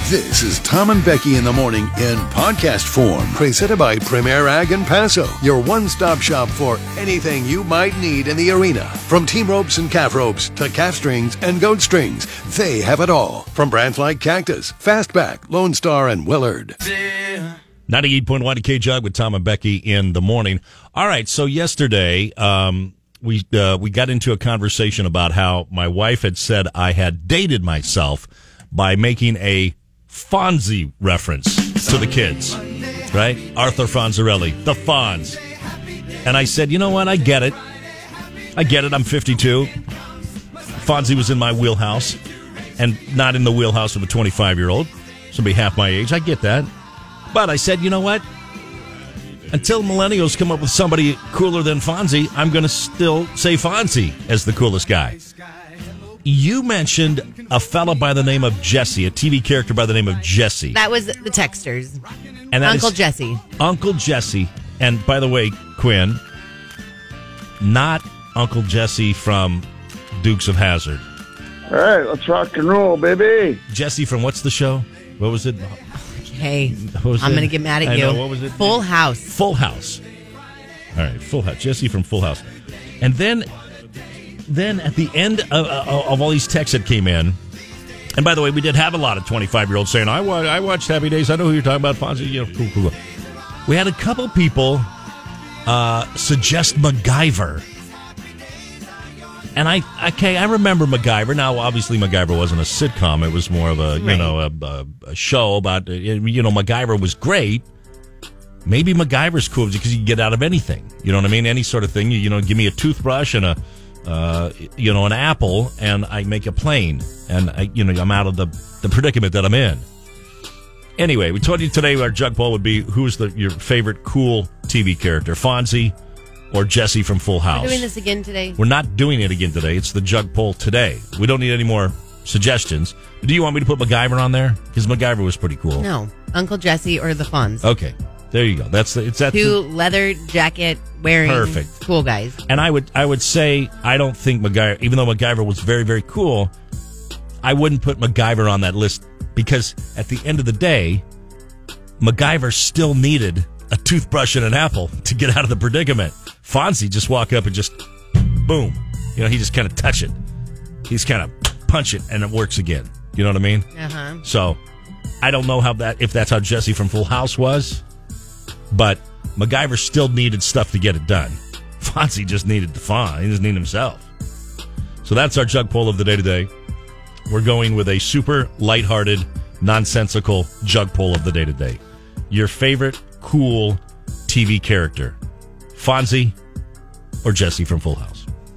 This is Tom and Becky in the morning in podcast form, presented by Premier Ag and Paso, your one-stop shop for anything you might need in the arena. From team ropes and calf ropes to calf strings and goat strings, they have it all. From brands like Cactus, Fastback, Lone Star, and Willard. 98.1 K-Jug with Tom and Becky in the morning. All right, so yesterday we got into a conversation about how my wife had said I had dated myself by making a Fonzie reference to the kids, right? Arthur Fonzarelli, the Fonz. And I said, you know what? I get it. I'm 52. Fonzie was in my wheelhouse and not in the wheelhouse of a 25-year-old. Somebody half my age. I get that. But I said, you know what? Until millennials come up with somebody cooler than Fonzie, I'm going to still say Fonzie as the coolest guy. You mentioned a fella by the name of Jesse, a TV character by the name of Jesse. That was the texters. And Uncle Jesse. Uncle Jesse. And by the way, Quinn, not Uncle Jesse from Dukes of Hazzard. All right, let's rock and roll, baby. Jesse from what's the show? What was it? Hey, I'm going to get mad at you. I know, what was it? Full House. Full House. All right, Full House. Jesse from Full House. And then at the end of all these texts that came in, and by the way, we did have a lot of 25-year-olds saying, I watched Happy Days. I know who you're talking about, Fonzie. You know, cool. We had a couple people suggest MacGyver. And I remember MacGyver. Now, obviously, MacGyver wasn't a sitcom. It was more of a, a show about, MacGyver was great. Maybe MacGyver's cool because you can get out of anything. You know what I mean? Any sort of thing. Give me a toothbrush and an apple, and I make a plane. And, I'm out of the predicament that I'm in. Anyway, we told you today our jug poll would be, who's your favorite cool TV character? Fonzie or Jesse from Full House? We're doing this again today? We're not doing it again today. It's the jug poll today. We don't need any more suggestions. Do you want me to put MacGyver on there? Because MacGyver was pretty cool. No. Uncle Jesse or the Fonz. Okay. There you go. Two leather jacket wearing perfect cool guys. And I would say I don't think MacGyver, even though MacGyver was very, very cool, I wouldn't put MacGyver on that list because at the end of the day, MacGyver still needed a toothbrush and an apple to get out of the predicament. Fonzie just walk up and just boom. He just kind of touch it. He's kind of punch it and it works again. You know what I mean? Uh-huh. So I don't know if that's how Jesse from Full House was. But MacGyver still needed stuff to get it done. Fonzie just needed the fun. He just needed himself. So that's our jug poll of the day today. We're going with a super lighthearted, nonsensical jug poll of the day today. Your favorite cool TV character, Fonzie or Jesse from Full House?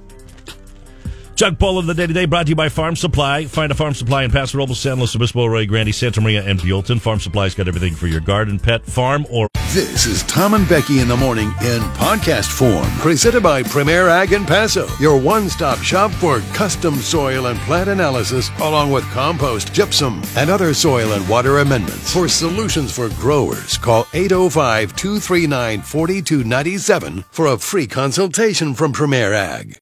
Jug poll of the day today brought to you by Farm Supply. Find a Farm Supply in Paso Robles, San Luis Obispo, Arroyo Grande, Santa Maria, and Buellton. Farm Supply's got everything for your garden, pet, farm, or... This is Tom and Becky in the morning in podcast form, presented by Premier Ag and Paso, your one-stop shop for custom soil and plant analysis, along with compost, gypsum, and other soil and water amendments. For solutions for growers, call 805-239-4297 for a free consultation from Premier Ag.